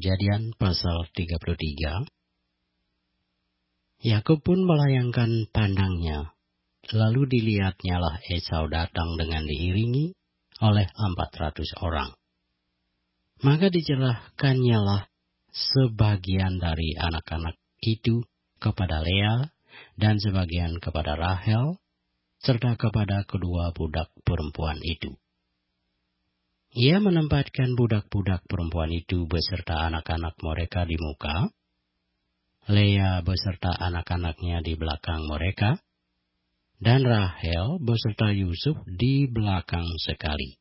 Kejadian pasal 33. Yakub pun melayangkan pandangnya, lalu dilihatnyalah Esau datang dengan diiringi oleh 400 orang. Maka dicerahkannyalah sebagian dari anak-anak itu kepada Lea dan sebagian kepada Rahel, serta kepada kedua budak perempuan itu. Ia menempatkan budak-budak perempuan itu beserta anak-anak mereka di muka, Lea beserta anak-anaknya di belakang mereka, dan Rahel beserta Yusuf di belakang sekali.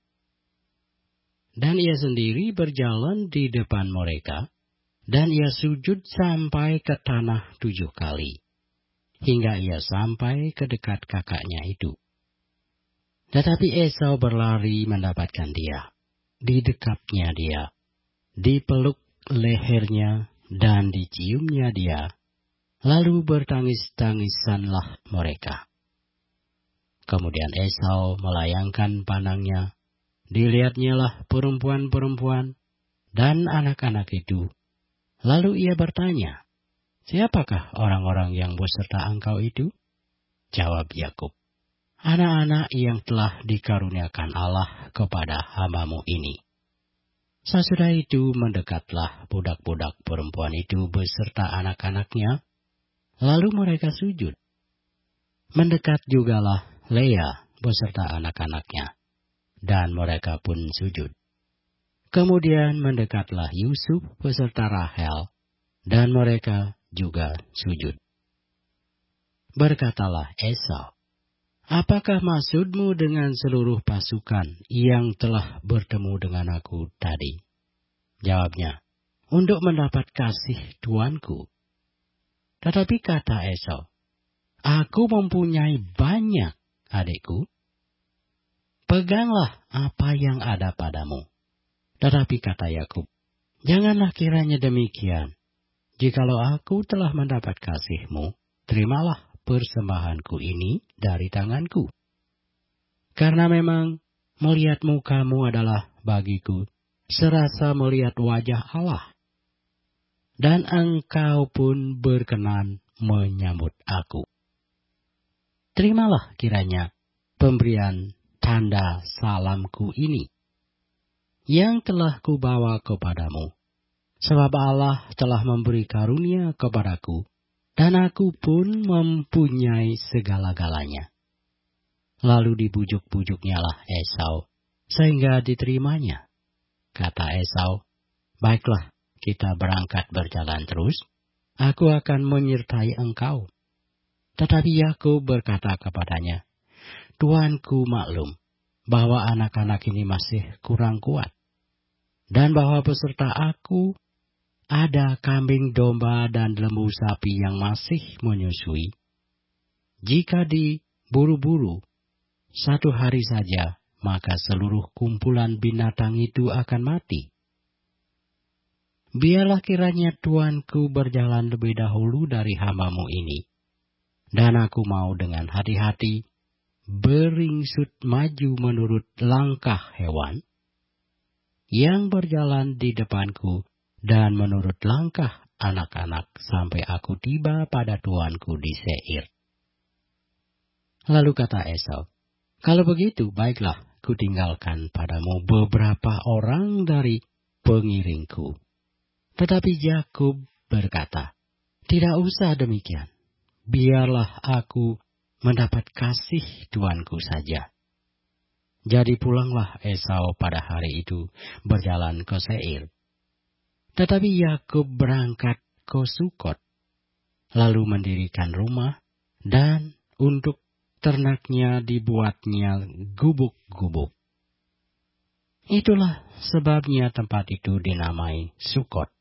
Dan ia sendiri berjalan di depan mereka, dan ia sujud sampai ke tanah 7 kali, hingga ia sampai ke dekat kakaknya itu. Tetapi Esau berlari mendapatkan dia, didekapnya dia, dipeluk lehernya, dan diciumnya dia, lalu bertangis-tangisanlah mereka. Kemudian Esau melayangkan pandangnya, dilihatnyalah perempuan-perempuan dan anak-anak itu. Lalu ia bertanya, "Siapakah orang-orang yang beserta engkau itu?" Jawab Yakub, "Anak-anak yang telah dikaruniakan Allah kepada hamba-Mu ini." Sesudah itu mendekatlah budak-budak perempuan itu beserta anak-anaknya, lalu mereka sujud. Mendekat jugalah Lea beserta anak-anaknya, dan mereka pun sujud. Kemudian mendekatlah Yusuf beserta Rahel, dan mereka juga sujud. Berkatalah Esau, "Apakah maksudmu dengan seluruh pasukan yang telah bertemu dengan aku tadi?" Jawabnya, "Untuk mendapat kasih tuanku." Tetapi kata Esau, "Aku mempunyai banyak, adikku. Peganglah apa yang ada padamu." Tetapi kata Yakub, "Janganlah kiranya demikian. Jikalau aku telah mendapat kasih-Mu, terimalah persembahanku ini dari tanganku. Karena memang melihat muka-Mu adalah bagiku serasa melihat wajah Allah. Dan Engkau pun berkenan menyambut aku. Terimalah kiranya pemberian tanda salamku ini, yang telah kubawa kepadamu, sebab Allah telah memberi karunia kepadaku, dan aku pun mempunyai segala-galanya." Lalu dibujuk-bujuknyalah Esau, sehingga diterimanya. Kata Esau, "Baiklah, kita berangkat berjalan terus, aku akan menyertai engkau." Tetapi Yakub berkata kepadanya, "Tuanku maklum bahwa anak-anak ini masih kurang kuat, dan bahwa beserta aku ada kambing domba dan lembu sapi yang masih menyusui. Jika diburu-buru 1 hari saja, maka seluruh kumpulan binatang itu akan mati. Biarlah kiranya tuanku berjalan lebih dahulu dari hamba-Mu ini, dan aku mau dengan hati-hati beringsut maju menurut langkah hewan yang berjalan di depanku, dan menurut langkah anak-anak sampai aku tiba pada tuanku di Seir." Lalu kata Esau, "Kalau begitu, baiklah, kutinggalkan padamu beberapa orang dari pengiringku." Tetapi Yakub berkata, "Tidak usah demikian. Biarlah aku mendapat kasih tuanku saja." Jadi pulanglah Esau pada hari itu berjalan ke Seir. Tetapi Yakub berangkat ke Sukot, lalu mendirikan rumah, dan untuk ternaknya dibuatnya gubuk-gubuk. Itulah sebabnya tempat itu dinamai Sukot.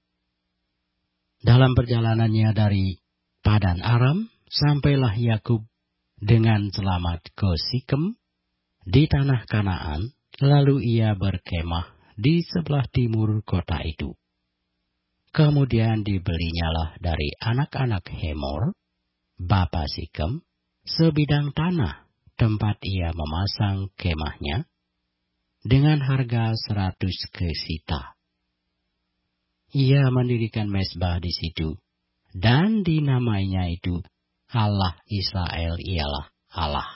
Dalam perjalanannya dari Padan Aram, sampailah Yakub dengan selamat ke Sikem di tanah Kanaan, lalu ia berkemah di sebelah timur kota itu. Kemudian dibelinyalah dari anak-anak Hemor, bapa Sikem, sebidang tanah tempat ia memasang kemahnya, dengan harga 100 kesita. ia mendirikan mezbah di situ, dan dinamainya itu Allah Israel ialah Allah.